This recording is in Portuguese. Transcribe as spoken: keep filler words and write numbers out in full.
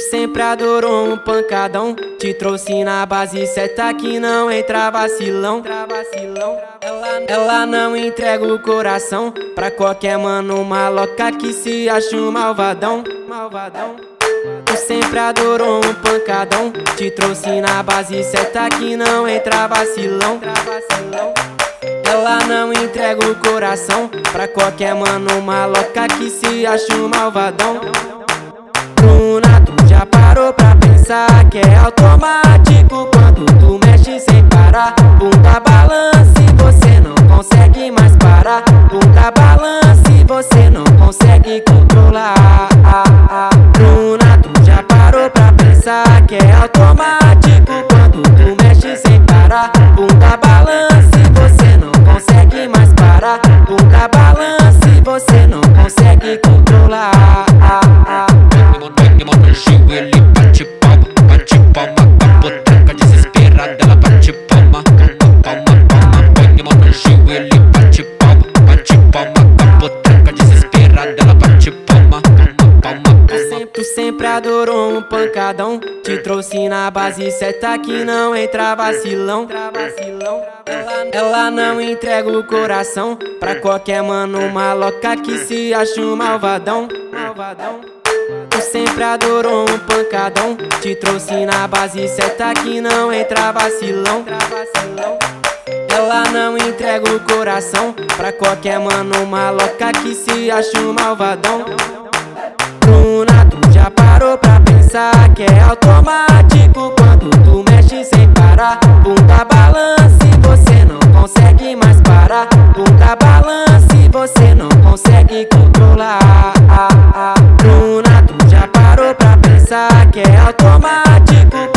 sempre adorou um pancadão, te trouxe na base certa que não entra vacilão. Ela, ela não entrega o coração pra qualquer mano maloca que se acha um malvadão. Malvadão. Tu sempre adorou um pancadão, te trouxe na base certa que não entra vacilão. Ela não entrega o coração pra qualquer mano maloca que se acha um malvadão. Bruna, tu já parou pra pensar que é automático quando tu mexe sem parar? Bunda balance, você não consegue mais parar. Bunda balance, você não consegue controlar. Bruna, tu já parou pra pensar que é automático quando tu mexe sem parar? Bunda balance, você não consegue mais parar. Bunda balance, você não consegue controlar. Ele bate palma, bate palma, com a potranca desesperada, ela bate palma, palma, palma, põe mão no joelho, ele bate palma, bate palma, com a potranca desesperada, ela bate palma, palma, palma. Tu sempre, tu sempre adorou um pancadão, te trouxe na base certa que não entra vacilão. Ela, ela não entrega o coração pra qualquer mano maloca que se acha um malvadão. Malvadão. Tu sempre adorou um pancadão, te trouxe na base certa que não entra vacilão. Ela não entrega o coração pra qualquer mano maloca que se acha um malvadão. Bruna, tu já parou pra pensar que é automático quando tu mexe sem parar? Bunda balance, você não consegue mais parar. Bunda balance, você não consegue controlar. Bruna, tu já parou pra pensar que é automático